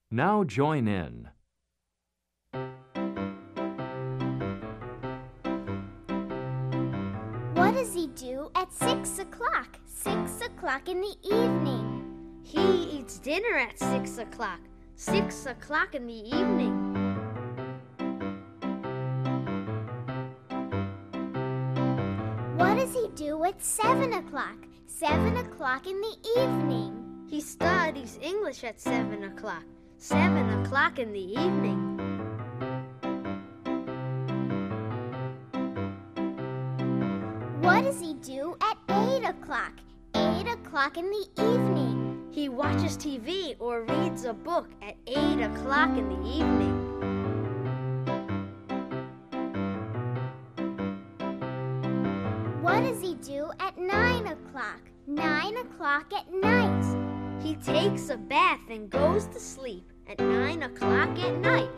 Now join in. What does he do at 6 o'clock? 6 o'clock in the evening. He eats dinner at 6 o'clock. 6 o'clock in the evening. What does he do at 7 o'clock? 7 o'clock in the evening. He studies English at 7 o'clock. 7 o'clock in the evening. What does he do at 8 o'clock? 8 o'clock in the evening. He watches TV or reads a book at 8 o'clock in the evening. What does he do at 9 o'clock? 9 o'clock at night. He takes a bath and goes to sleep at 9 o'clock at night.